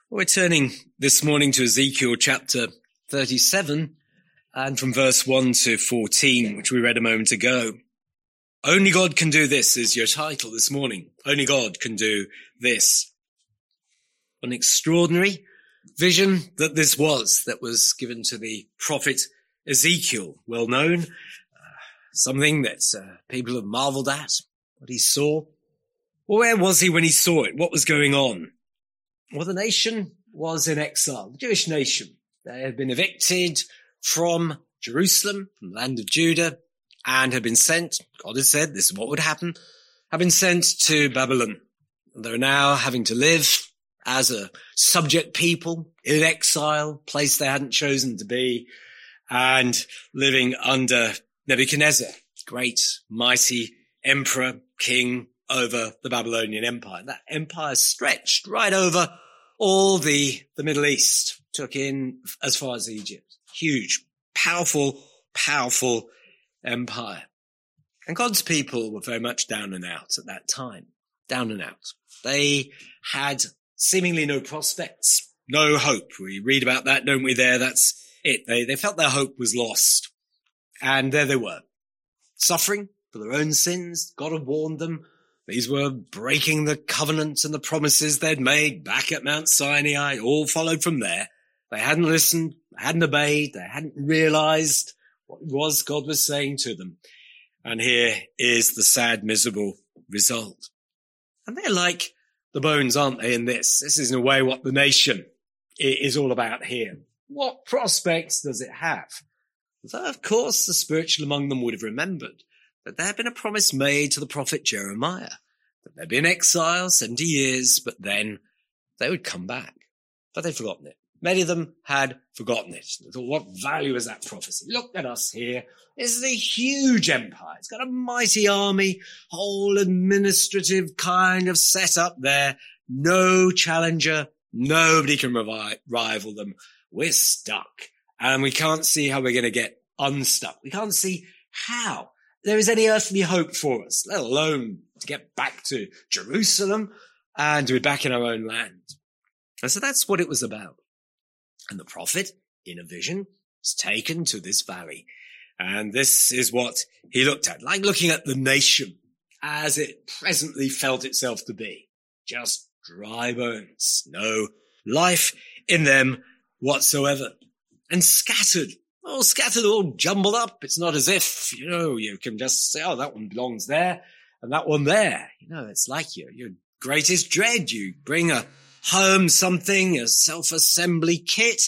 We're turning this morning to Ezekiel chapter 37 and from verse 1 to 14, which we read a moment ago. Only God can do this is your title this morning. Only God can do this. An extraordinary vision that this that was given to the prophet Ezekiel, well known, something that people have marveled at, what he saw. Well, where was he when he saw it? What was going on? Well, the nation was in exile, the Jewish nation. They had been evicted from Jerusalem, from the land of Judah, and had been sent, God had said this is what would happen, had been sent to Babylon. And they're now having to live as a subject people in exile, place they hadn't chosen to be, and living under Nebuchadnezzar, great, mighty emperor, king over the Babylonian Empire. That empire stretched right over all the Middle East, took in as far as Egypt. Huge, powerful empire. And God's people were very much down and out at that time. Down and out. They had seemingly no prospects, no hope. We read about that, don't we, there? That's it. They felt their hope was lost. And there they were, suffering for their own sins. God had warned them. These were breaking the covenant and the promises they'd made back at Mount Sinai, all followed from there. They hadn't listened, they hadn't obeyed, they hadn't realized what it was God was saying to them. And here is the sad, miserable result. And they're like the bones, aren't they, in this? This is in a way what the nation is all about here. What prospects does it have? Though, of course, the spiritual among them would have remembered that there had been a promise made to the prophet Jeremiah, that they'd be in exile 70 years, but then they would come back. But they'd forgotten it. Many of them had forgotten it. They thought, what value is that prophecy? Look at us here. This is a huge empire. It's got a mighty army, whole administrative kind of setup there. No challenger. Nobody can rival them. We're stuck. And we can't see how we're going to get unstuck. We can't see how there is any earthly hope for us, let alone to get back to Jerusalem and to be back in our own land. And so that's what it was about. And the prophet, in a vision, was taken to this valley. And this is what he looked at, like looking at the nation as it presently felt itself to be. Just dry bones, no life in them whatsoever. And scattered, all jumbled up. It's not as if, you can just say, oh, that one belongs there and that one there. It's like your greatest dread. You bring home something, a self-assembly kit,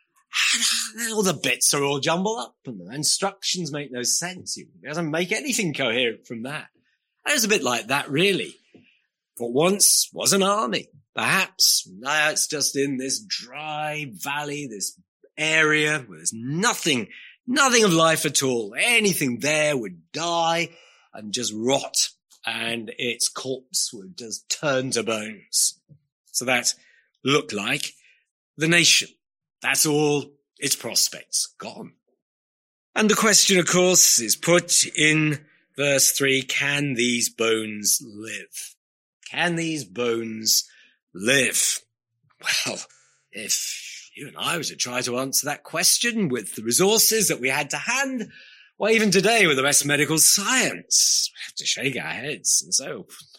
and all the bits are all jumbled up and the instructions make no sense. It doesn't make anything coherent from that. And it's a bit like that, really. What once was an army, perhaps. Now it's just in this dry valley, this area where there's nothing of life at all. Anything there would die and just rot, and its corpse would just turn to bones. So that looked like the nation. That's all its prospects gone. And the question, of course, is put in verse 3, can these bones live? Can these bones live? Well, if you and I were to try to answer that question with the resources that we had to hand, well, even today with the best medical science, we have to shake our heads and say,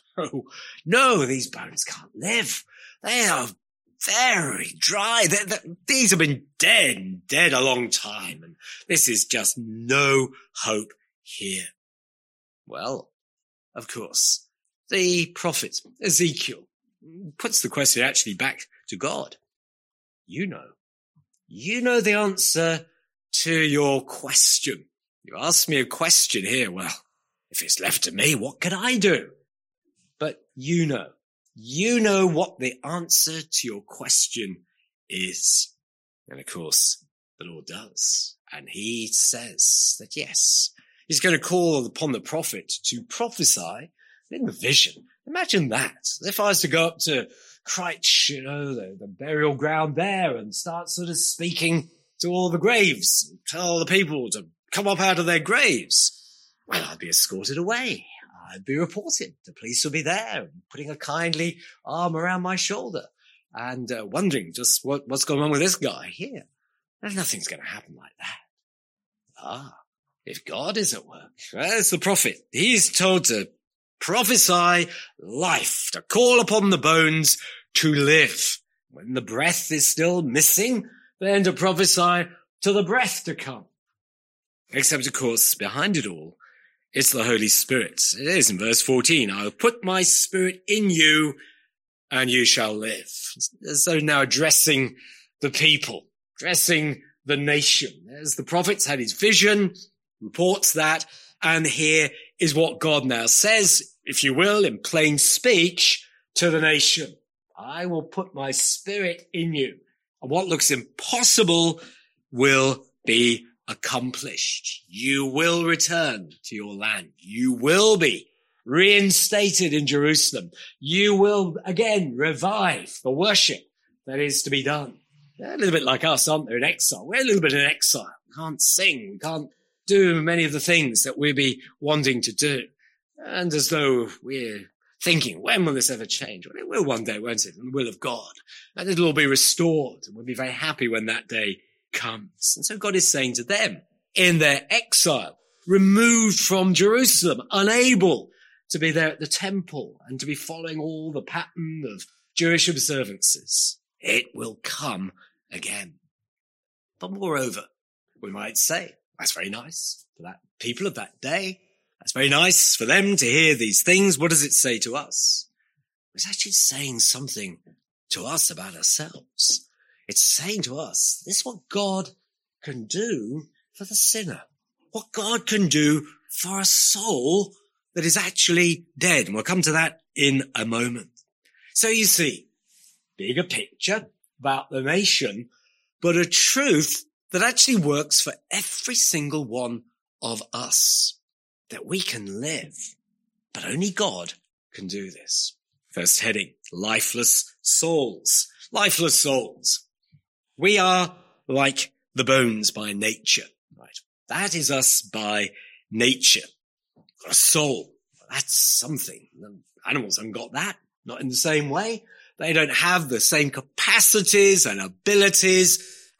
no, these bones can't live. They are very dry. These have been dead a long time, and this is just no hope here. Well, of course, the prophet Ezekiel puts the question actually back to God. You know the answer to your question. You asked me a question here. Well, if it's left to me, what can I do? But you know what the answer to your question is. And of course, the Lord does. And he says that yes, he's going to call upon the prophet to prophesy in the vision. Imagine that. If I was to go up to Christ, the burial ground there, and start sort of speaking to all the graves, and tell the people to come up out of their graves, well, I'd be escorted away. I'd be reported. The police would be there, putting a kindly arm around my shoulder. and wondering just what's going on with this guy here. Nothing's going to happen like that. If God is at work, there's the prophet. He's told to prophesy life, to call upon the bones to live. When the breath is still missing, then to prophesy to the breath to come. Except, of course, behind it all, it's the Holy Spirit. It is in verse 14, I'll put my spirit in you and you shall live. As though now addressing the people, addressing the nation. As the prophets had his vision, reports that, and here is what God now says, if you will, in plain speech to the nation. I will put my spirit in you, and what looks impossible will be accomplished. You will return to your land. You will be reinstated in Jerusalem. You will again revive the worship that is to be done. They're a little bit like us, aren't they, in exile? We're a little bit in exile. We can't sing. We can't do many of the things that we'd be wanting to do. And as though we're thinking, when will this ever change? Well, it will one day, won't it? In the will of God. And it'll all be restored. And we'll be very happy when that day comes. And so God is saying to them, in their exile, removed from Jerusalem, unable to be there at the temple and to be following all the pattern of Jewish observances, it will come again. But moreover, we might say, that's very nice for that people of that day. That's very nice for them to hear these things. What does it say to us? It's actually saying something to us about ourselves. It's saying to us, this is what God can do for the sinner. What God can do for a soul that is actually dead. And we'll come to that in a moment. So you see, bigger picture about the nation, but a truth that actually works for every single one of us, that we can live, but only God can do this. First heading, lifeless souls. Lifeless souls. We are like the bones by nature, right? That is us by nature. A soul, that's something. Animals haven't got that, not in the same way. They don't have the same capacities and abilities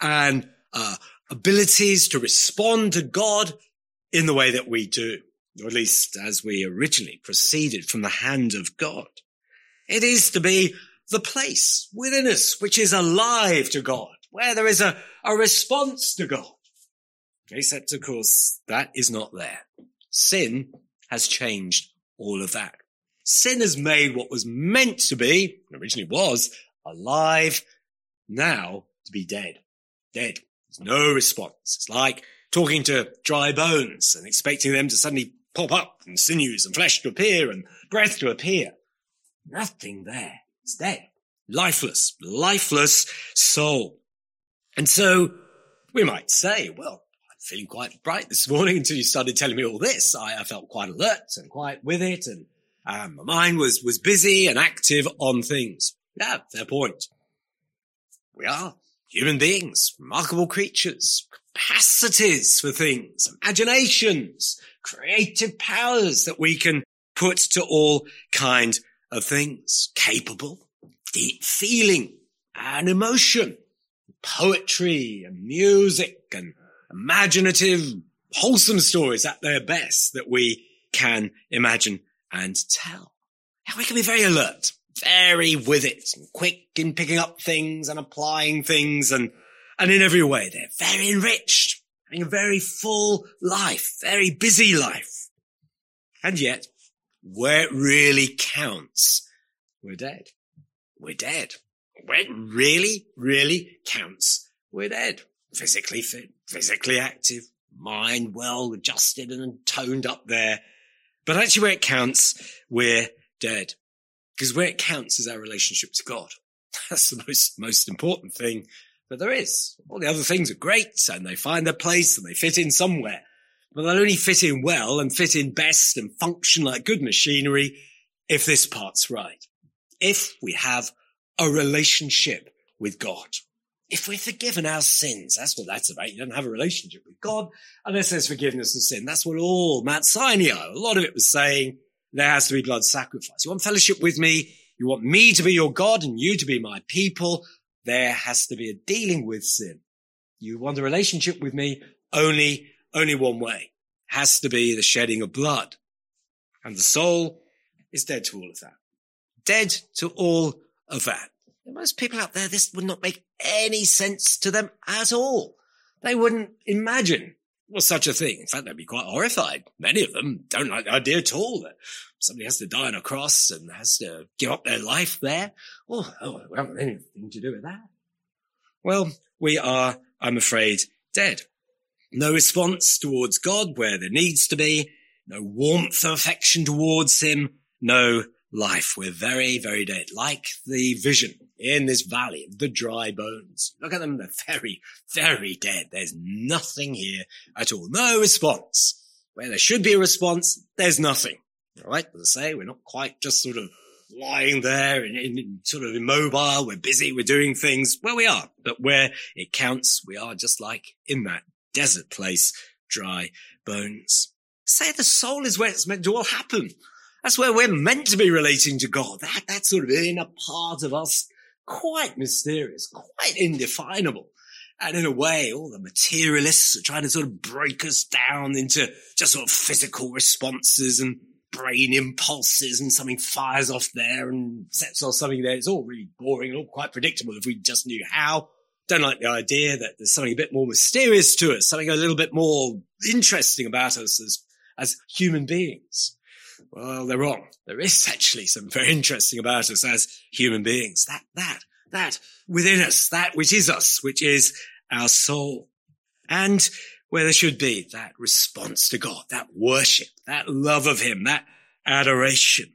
to respond to God in the way that we do, or at least as we originally proceeded from the hand of God. It is to be the place within us which is alive to God, where there is a response to God. Except, of course, that is not there. Sin has changed all of that. Sin has made what was meant to be, originally was, alive, now to be dead. Dead. There's no response. It's like talking to dry bones and expecting them to suddenly pop up and sinews and flesh to appear and breath to appear. Nothing there. It's dead. Lifeless soul. And so we might say, well, I'm feeling quite bright this morning until you started telling me all this. I felt quite alert and quite with it, and my mind was busy and active on things. Yeah, fair point. We are human beings, remarkable creatures, capacities for things, imaginations, creative powers that we can put to all kind of things, capable, deep feeling and emotion, poetry and music and imaginative, wholesome stories at their best that we can imagine and tell. And we can be very alert, very with it, and quick in picking up things and applying things, and in every way they're very enriched, having a very full life, very busy life. And yet, where it really counts, we're dead. We're dead. Where it really, really counts, we're dead. Physically fit, physically active, mind well adjusted and toned up there. But actually where it counts, we're dead. Because where it counts is our relationship to God. That's the most important thing that there is. All the other things are great and they find their place and they fit in somewhere. But they'll only fit in well and fit in best and function like good machinery if this part's right. If we have a relationship with God. If we're forgiven our sins, that's what that's about. You don't have a relationship with God unless there's forgiveness of sin. That's what all Mount Sinai, a lot of it was saying, there has to be blood sacrifice. You want fellowship with me? You want me to be your God and you to be my people. There has to be a dealing with sin. You want a relationship with me only one way. Has to be the shedding of blood. And the soul is dead to all of that. Dead to all of that. Most people out there, this would not make any sense to them at all. They wouldn't imagine such a thing. In fact, they'd be quite horrified. Many of them don't like the idea at all that somebody has to die on a cross and has to give up their life there. Oh, we haven't anything to do with that. Well, we are, I'm afraid, dead. No response towards God where there needs to be. No warmth of affection towards him. No life. We're very, very dead. Like the vision in this valley of the dry bones. Look at them. They're very, very dead. There's nothing here at all. No response. Where there should be a response, there's nothing. All right. As I say, we're not quite just sort of lying there in sort of immobile. We're busy. We're doing things. Well, we are. But where it counts, we are just like in that desert place, dry bones. Say the soul is where it's meant to all happen. That's where we're meant to be relating to God. That sort of inner part of us, quite mysterious, quite indefinable. And in a way, all the materialists are trying to sort of break us down into just sort of physical responses and brain impulses, and something fires off there and sets off something there. It's all really boring and all quite predictable if we just knew how. Don't like the idea that there's something a bit more mysterious to us, something a little bit more interesting about us as human beings. Well, they're wrong. There is actually something very interesting about us as human beings. That within us, that which is us, which is our soul. And where there should be that response to God, that worship, that love of him, that adoration.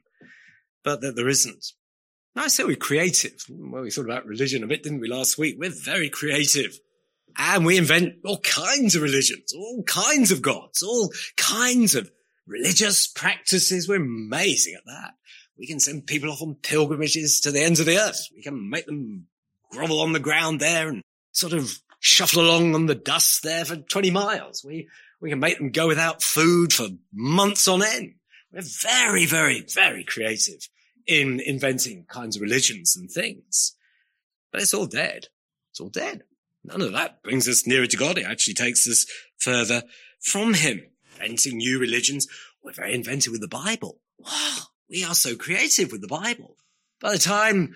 But that there isn't. Now, I say we're creative. Well, we thought about religion a bit, didn't we, last week? We're very creative. And we invent all kinds of religions, all kinds of gods, all kinds of religious practices. We're amazing at that. We can send people off on pilgrimages to the ends of the earth. We can make them grovel on the ground there and sort of shuffle along on the dust there for 20 miles. We can make them go without food for months on end. We're very, very, very creative in inventing kinds of religions and things. But it's all dead. It's all dead. None of that brings us nearer to God. It actually takes us further from him. Inventing new religions. We're very inventive with the Bible. Wow, we are so creative with the Bible. By the time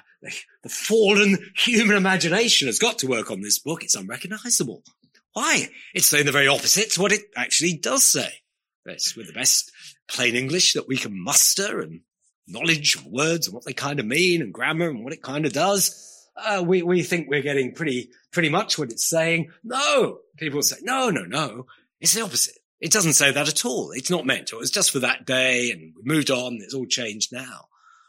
the fallen human imagination has got to work on this book, it's unrecognizable. Why? It's saying the very opposite to what it actually does say. It's with the best plain English that we can muster and knowledge of words and what they kind of mean and grammar and what it kind of does. We think we're getting pretty much what it's saying. No, people say, no. It's the opposite. It doesn't say that at all. It's not meant to. It's just for that day and we moved on. It's all changed now.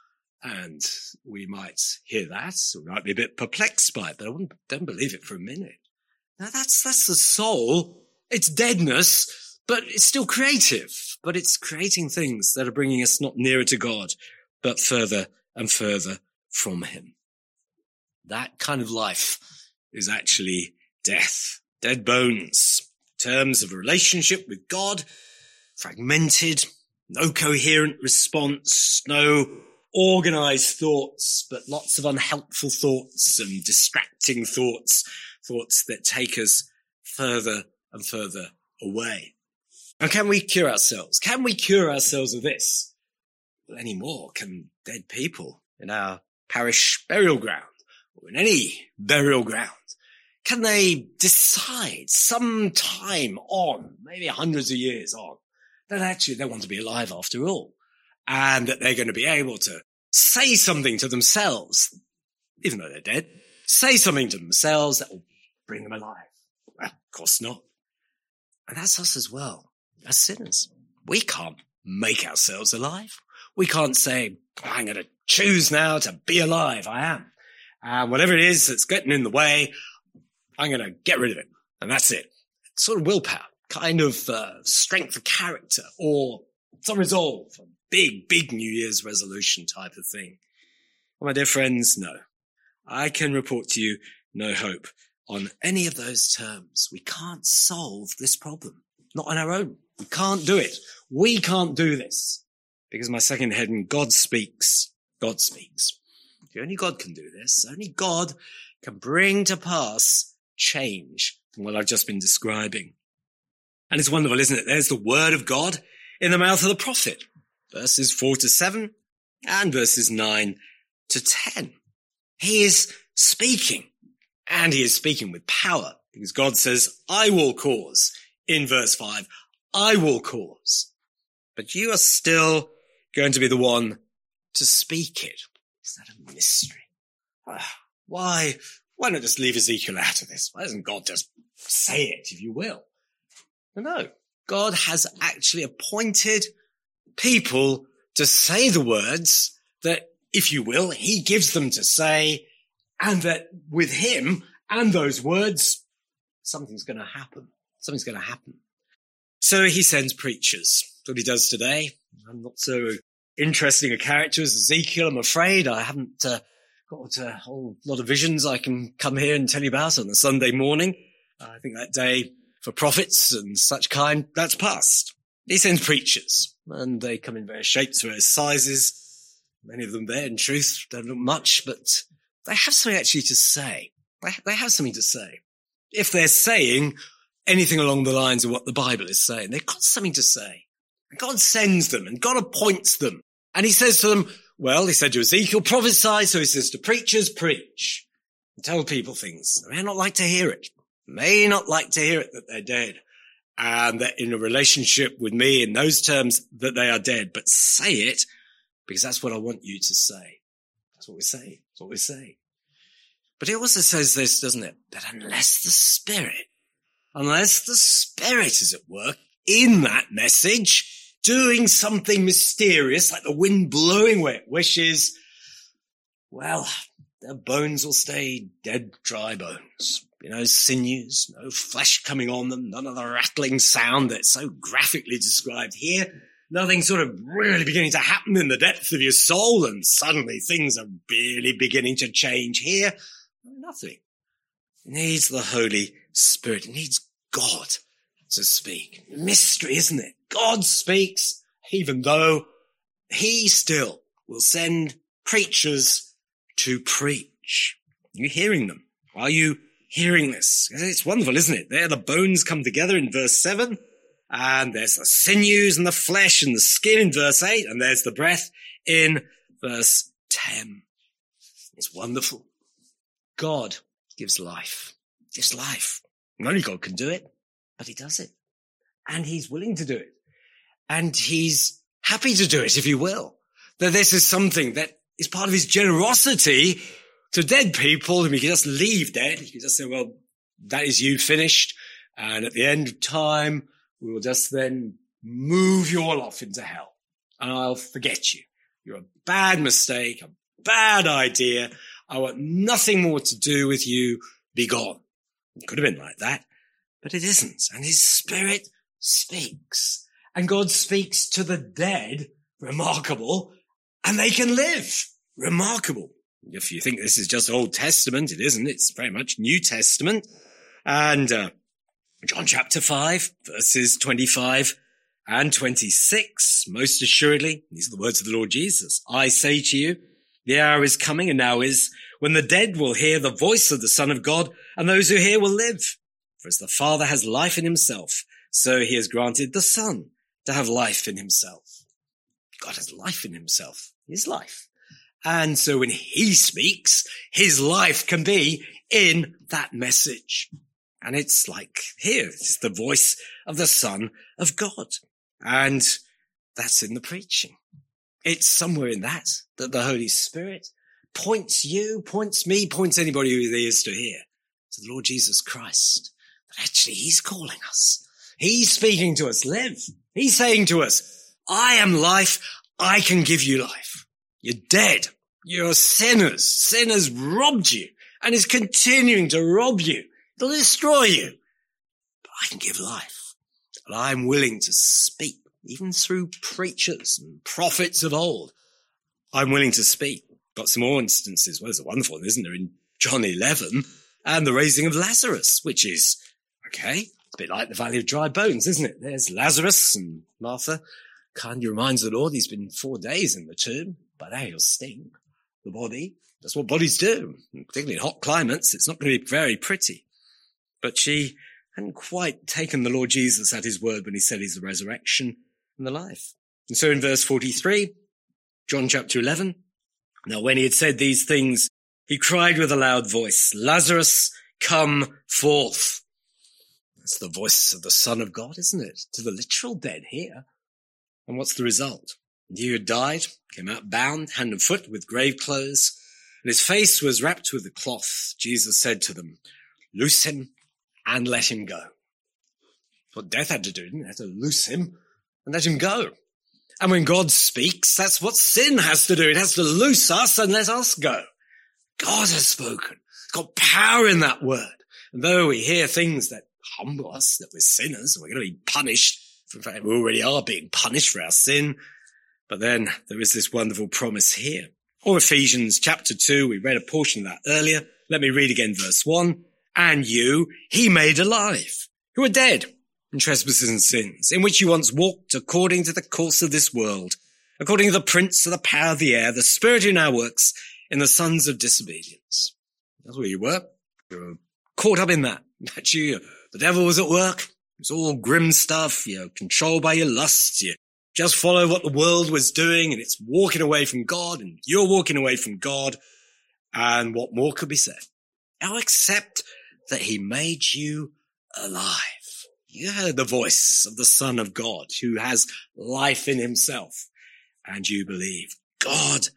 And we might hear that. We might be a bit perplexed by it, but don't believe it for a minute. Now that's the soul. It's deadness, but it's still creative. But it's creating things that are bringing us not nearer to God, but further and further from him. That kind of life is actually death. Dead bones. Terms of a relationship with God, fragmented, no coherent response, no organized thoughts, but lots of unhelpful thoughts and distracting thoughts that take us further and further away. And can we cure ourselves? Can we cure ourselves of this? Well, any more can dead people in our parish burial ground or in any burial ground. Can they decide some time on, maybe hundreds of years on, that actually they want to be alive after all, and that they're going to be able to say something to themselves, even though they're dead, say something to themselves that will bring them alive? Well, of course not. And that's us as well, as sinners. We can't make ourselves alive. We can't say, I'm going to choose now to be alive. I am. And whatever it is that's getting in the way, I'm going to get rid of it. And that's it. It's sort of willpower, kind of strength of character, or some resolve, a big New Year's resolution type of thing. Well, my dear friends, no. I can report to you no hope on any of those terms. We can't solve this problem. Not on our own. We can't do it. We can't do this. Because my second heading, God speaks. God speaks. Only God can do this. Only God can bring to pass change from what I've just been describing. And it's wonderful, isn't it? There's the word of God in the mouth of the prophet. Verses 4-7 and verses 9-10. He is speaking, and he is speaking with power, because God says, I will cause. In verse 5, I will cause. But you are still going to be the one to speak it. Is that a mystery? Why not just leave Ezekiel out of this? Why doesn't God just say it, if you will? No, God has actually appointed people to say the words that, if you will, he gives them to say, and that with him and those words, something's going to happen. Something's going to happen. So he sends preachers. That's what he does today. I'm not so interesting a character as Ezekiel, I'm afraid. I haven't got a whole lot of visions I can come here and tell you about on a Sunday morning. I think that day for prophets and such kind, that's past. He sends preachers, and they come in various shapes, various sizes. Many of them there, in truth, don't look much, but they have something actually to say. They have something to say. If they're saying anything along the lines of what the Bible is saying, they've got something to say. And God sends them, and God appoints them. And he says to them, well, he said to Ezekiel, prophesy, so he says to preachers, preach. And tell people things. They may not like to hear it. May not like to hear it that they're dead. And that in a relationship with me, in those terms, that they are dead. But say it, because that's what I want you to say. That's what we say. That's what we say. But it also says this, doesn't it? That unless the Spirit is at work in that message, doing something mysterious, like the wind blowing where it wishes, well, their bones will stay dead, dry bones. Sinews, no flesh coming on them, none of the rattling sound that's so graphically described here. Nothing sort of really beginning to happen in the depth of your soul, and suddenly things are really beginning to change here. Nothing. It needs the Holy Spirit. It needs God to speak. Mystery, isn't it? God speaks, even though he still will send preachers to preach. Are you hearing them? Are you hearing this? It's wonderful, isn't it? There the bones come together in verse 7, and there's the sinews and the flesh and the skin in verse 8, and there's the breath in verse 10. It's wonderful. God gives life. Gives life. And only God can do it, but he does it. And he's willing to do it. And he's happy to do it, if you will. That this is something that is part of his generosity to dead people whom he can just leave dead. He can just say, well, that is you finished. And at the end of time, we will just then move you all off into hell. And I'll forget you. You're a bad mistake, a bad idea. I want nothing more to do with you. Be gone. It could have been like that, but it isn't. And his Spirit speaks. And God speaks to the dead. Remarkable. And they can live. Remarkable. If you think this is just Old Testament, it isn't. It's very much New Testament. And John chapter 5, verses 25 and 26, most assuredly, these are the words of the Lord Jesus. I say to you, the hour is coming and now is when the dead will hear the voice of the Son of God, and those who hear will live. For as the Father has life in himself, so he has granted the Son to have life in himself. God has life in himself, his life. And so when he speaks, his life can be in that message. And it's like here, it's the voice of the Son of God. And that's in the preaching. It's somewhere in that the Holy Spirit points you, points me, points anybody who there is to hear to the Lord Jesus Christ. But actually he's calling us. He's speaking to us, live. He's saying to us, I am life. I can give you life. You're dead. You're sinners. Sin has robbed you and is continuing to rob you. It'll destroy you. But I can give life. And I'm willing to speak, even through preachers and prophets of old. I'm willing to speak. Got some more instances. Well, there's a wonderful one, isn't there, in John 11, and the raising of Lazarus, which is, okay, it's a bit like the Valley of Dry Bones, isn't it? There's Lazarus, and Martha kindly reminds the Lord he's been 4 days in the tomb. By now you'll sting the body. That's what bodies do. Particularly in hot climates, it's not going to be very pretty. But she hadn't quite taken the Lord Jesus at his word when he said he's the resurrection and the life. And so in verse 43, John chapter 11, now when he had said these things, he cried with a loud voice, Lazarus, come forth. That's the voice of the Son of God, isn't it? To the literal dead here. And what's the result? He who had died came out bound, hand and foot, with grave clothes, and his face was wrapped with a cloth. Jesus said to them, loose him and let him go. That's what death had to do, didn't it? It had to loose him and let him go. And when God speaks, that's what sin has to do. It has to loose us and let us go. God has spoken. It's got power in that word. And though we hear things that humble us, that we're sinners, we're going to be punished. In fact, we already are being punished for our sin. But then there is this wonderful promise here. Or Ephesians chapter 2, we read a portion of that earlier. Let me read again verse 1. And you, he made alive, who are dead in trespasses and sins, in which you once walked according to the course of this world, according to the prince of the power of the air, the spirit who now works in the sons of disobedience. That's where you were. You were caught up in that. That you, the devil was at work. It's all grim stuff. You're controlled by your lusts. You just follow what the world was doing, and it's walking away from God, and you're walking away from God. And what more could be said? Oh, except that he made you alive. You heard the voice of the Son of God, who has life in himself, and you believe. God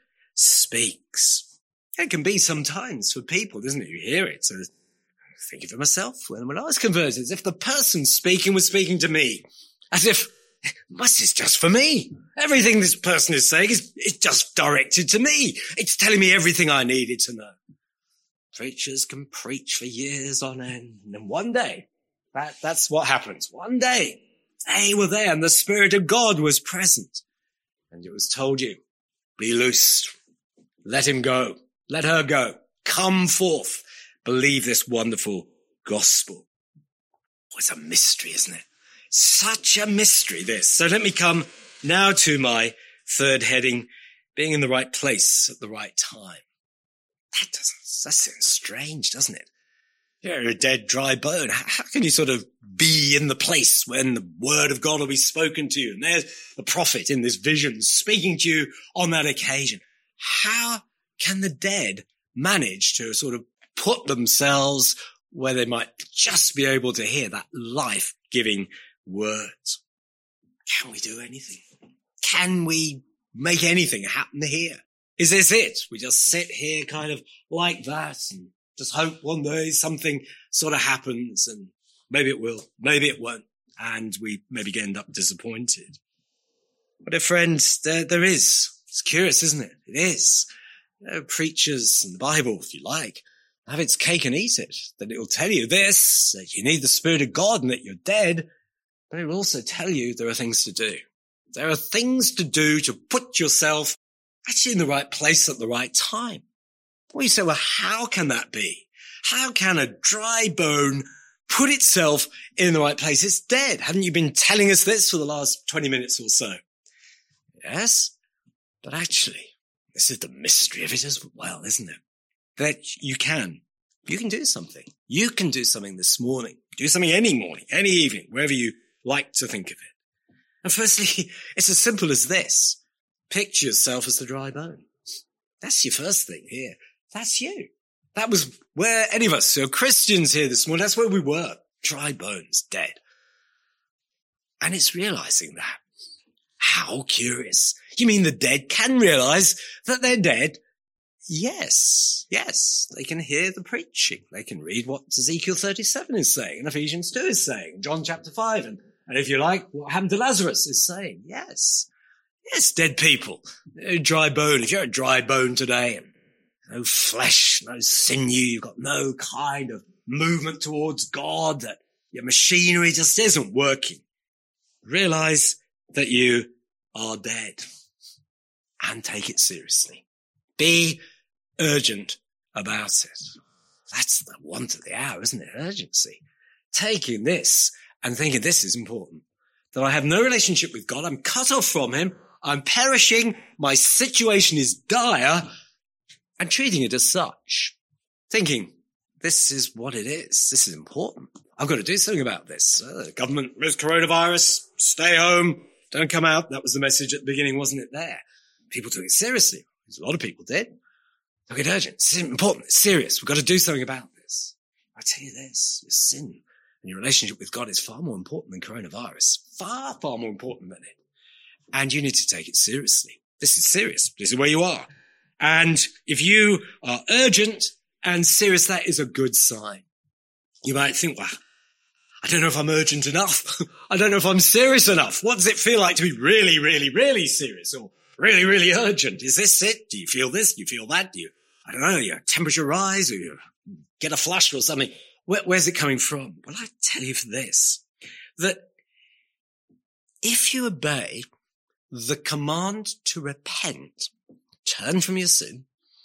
speaks. It can be sometimes for people, doesn't it? You hear it. So thinking for myself, when I was converted, as if the person speaking was speaking to me, as if this is just for me. Everything this person is saying is just directed to me. It's telling me everything I needed to know. Preachers can preach for years on end, and then one day, that's what happens. One day, they were there, and the Spirit of God was present, and it was told you, be loosed, let him go, let her go, come forth, believe this wonderful gospel. Oh, it's a mystery, isn't it? Such a mystery, this. So let me come now to my third heading, being in the right place at the right time. That seems strange, doesn't it? You're a dead, dry bone. How can you sort of be in the place when the word of God will be spoken to you? And there's the prophet in this vision speaking to you on that occasion. How can the dead manage to sort of put themselves where they might just be able to hear that life-giving words? Can we do anything? Can we make anything happen here? Is this it? We just sit here kind of like that and just hope one day something sort of happens, and maybe it will, maybe it won't, and we maybe end up disappointed. But a friend, there is. It's curious, isn't it? It is. Preachers in the Bible, if you like, have its cake and eat it. That it will tell you this, that you need the Spirit of God and that you're dead, but it will also tell you there are things to do. There are things to do to put yourself actually in the right place at the right time. Well, you say, well, how can that be? How can a dry bone put itself in the right place? It's dead. Haven't you been telling us this for the last 20 minutes or so? Yes, but actually, this is the mystery of it as well, isn't it? That you can do something. You can do something this morning. Do something any morning, any evening, wherever you like to think of it. And firstly, it's as simple as this. Picture yourself as the dry bone. That's your first thing here. That's you. That was where any of us who are Christians here this morning, that's where we were. Dry bones, dead. And it's realizing that. How curious. You mean the dead can realize that they're dead? Yes. They can hear the preaching. They can read what Ezekiel 37 is saying and Ephesians 2 is saying, John chapter 5. And if you like, what happened to Lazarus is saying. Yes, dead people. No dry bone. If you're a dry bone today, and no flesh, no sinew, you've got no kind of movement towards God, that your machinery just isn't working, realize that you are dead and take it seriously. Be urgent about it. That's the want of the hour, isn't it? Urgency. Taking this and thinking this is important. That I have no relationship with God. I'm cut off from him. I'm perishing. My situation is dire, and treating it as such, thinking, this is what it is. This is important. I've got to do something about this. Government, there's coronavirus, stay home, don't come out. That was the message at the beginning, wasn't it there? People took it seriously. A lot of people did. Took it urgent. It's important. It's serious. We've got to do something about this. I tell you this, your sin and your relationship with God is far more important than coronavirus. Far, far more important than it. And you need to take it seriously. This is serious. This is where you are. And if you are urgent and serious, that is a good sign. You might think, well, I don't know if I'm urgent enough. I don't know if I'm serious enough. What does it feel like to be really, really, really serious or really, really urgent? Is this it? Do you feel this? Do you feel that? Do you, I don't know, your temperature rise or you get a flush or something? Where's it coming from? Well, I tell you for this, that if you obey the command to repent, turn from your sin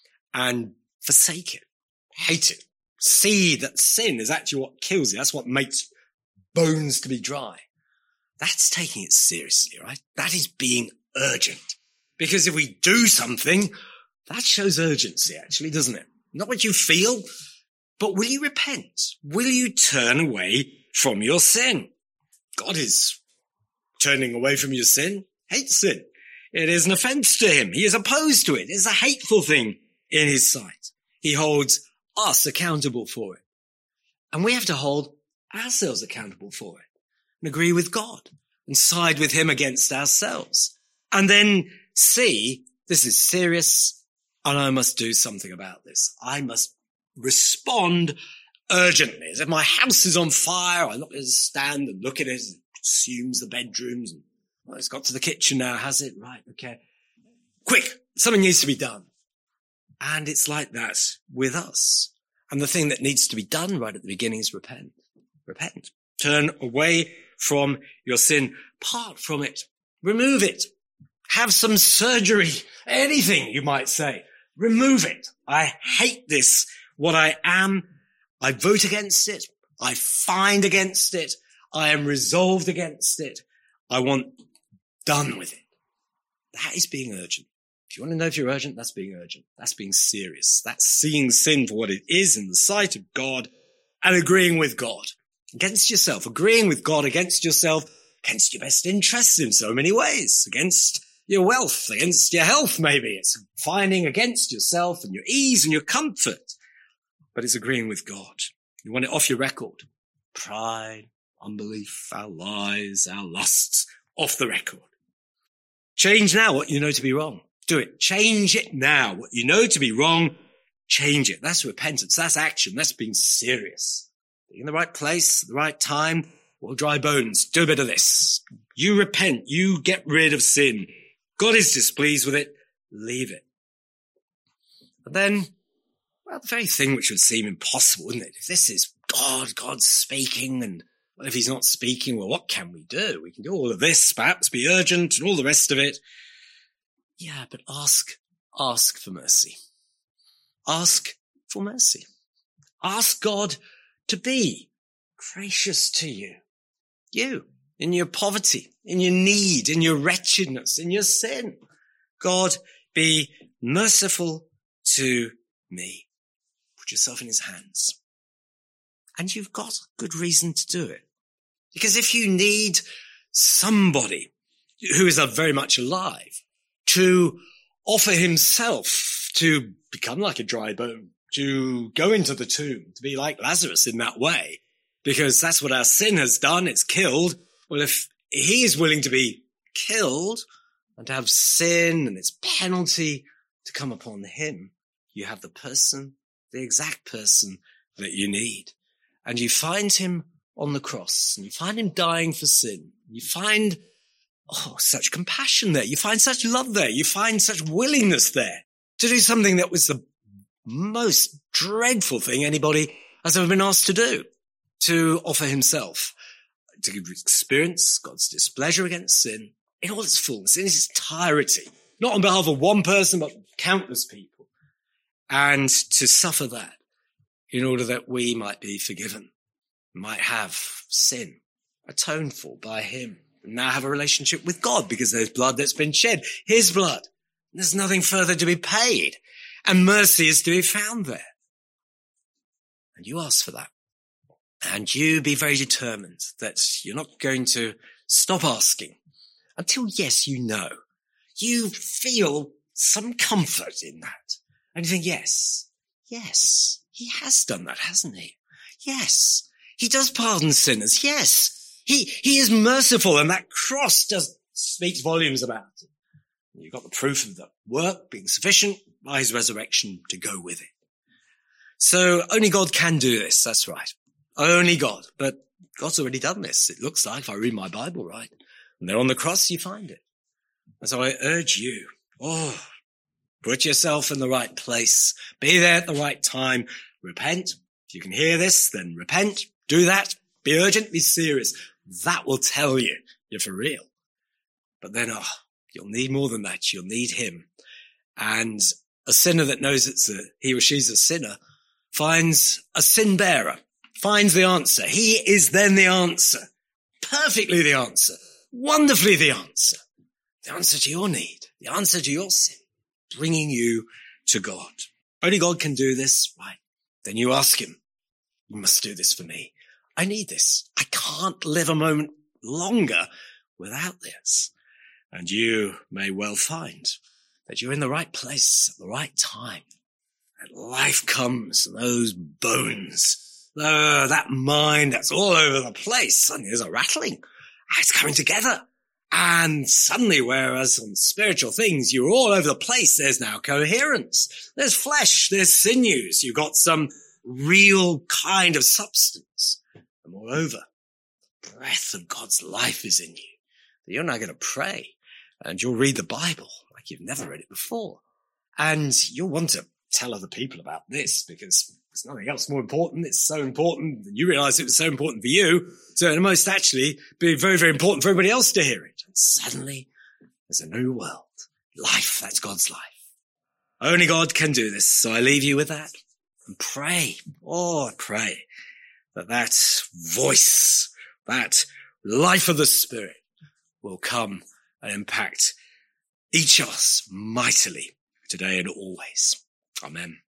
and forsake it, hate it, see that sin is actually what kills you. That's what makes bones to be dry. That's taking it seriously, right? That is being urgent. Because if we do something, that shows urgency actually, doesn't it? Not what you feel, but will you repent? Will you turn away from your sin? God is turning away from your sin, hates sin. It is an offense to him. He is opposed to it. It's a hateful thing in his sight. He holds us accountable for it. And we have to hold ourselves accountable for it and agree with God and side with him against ourselves. And then see, this is serious and I must do something about this. I must respond urgently. As if my house is on fire, I'm not going to stand and look at it. It consumes the bedrooms. And, well, it's got to the kitchen now, has it? Right, okay. Quick, something needs to be done. And it's like that with us. And the thing that needs to be done right at the beginning is repent. Repent. Turn away from your sin. Part from it. Remove it. Have some surgery. Anything, you might say. Remove it. I hate this. What I am, I vote against it. I find against it. I am resolved against it. I want done with it. That is being urgent. If you want to know if you're urgent, that's being urgent. That's being serious. That's seeing sin for what it is in the sight of God and agreeing with God. Against yourself, agreeing with God against yourself, against your best interests in so many ways, against your wealth, against your health maybe. It's fighting against yourself and your ease and your comfort. But it's agreeing with God. You want it off your record. Pride, unbelief, our lies, our lusts, off the record. Change now what you know to be wrong. Do it. Change it now. What you know to be wrong, change it. That's repentance. That's action. That's being serious. Being in the right place, the right time. Well, dry bones, do a bit of this. You repent. You get rid of sin. God is displeased with it. Leave it. And then, well, the very thing which would seem impossible, isn't it? If this is God's speaking, and well, if he's not speaking, well, what can we do? We can do all of this, perhaps be urgent and all the rest of it. Yeah, but ask for mercy. Ask for mercy. Ask God to be gracious to you. You, in your poverty, in your need, in your wretchedness, in your sin. God, be merciful to me. Put yourself in his hands. And you've got good reason to do it. Because if you need somebody who is very much alive to offer himself to become like a dry bone, to go into the tomb, to be like Lazarus in that way, because that's what our sin has done. It's killed. Well, if he is willing to be killed and to have sin and its penalty to come upon him, you have the exact person that you need. And you find him on the cross and you find him dying for sin. You find such compassion there. You find such love there. You find such willingness there to do something that was the most dreadful thing anybody has ever been asked to do, to offer himself, to experience God's displeasure against sin in all its fullness, in its entirety, not on behalf of one person, but countless people, and to suffer that in order that we might be forgiven, might have sin atoned for by him. now have a relationship with God because there's blood that's been shed, his blood. There's nothing further to be paid, and mercy is to be found there. And you ask for that. And you be very determined that you're not going to stop asking until, yes, you know. You feel some comfort in that. And you think, yes, he has done that, hasn't he? Yes, he does pardon sinners. Yes, he is merciful, and that cross just speaks volumes about it. You've got the proof of the work being sufficient by his resurrection to go with it. So only God can do this. That's right. Only God. But God's already done this. It looks like, if I read my Bible right. And there on the cross, you find it. And so I urge you, put yourself in the right place. Be there at the right time. Repent. If you can hear this, then repent. Do that. Be urgent. Be serious. That will tell you you're for real. But then, you'll need more than that. You'll need him. And a sinner that knows he or she's a sinner finds a sin bearer, finds the answer. He is then the answer. Perfectly the answer. Wonderfully the answer. The answer to your need. The answer to your sin. Bringing you to God. Only God can do this, right? Then you ask him, you must do this for me. I need this. I can't live a moment longer without this. And you may well find that you're in the right place at the right time. And life comes, and those bones, that mind that's all over the place, suddenly there's a rattling. It's coming together. And suddenly, whereas on spiritual things, you're all over the place, there's now coherence. There's flesh, there's sinews. You've got some real kind of substance. And moreover, the breath of God's life is in you. You're now going to pray, and you'll read the Bible like you've never read it before. And you'll want to tell other people about this because there's nothing else more important. It's so important. And you realize it was so important for you. So it must actually be very, very important for everybody else to hear it. And suddenly there's a new world. Life, that's God's life. Only God can do this. So I leave you with that and pray. I pray that voice, that life of the Spirit will come and impact each of us mightily today and always. Amen.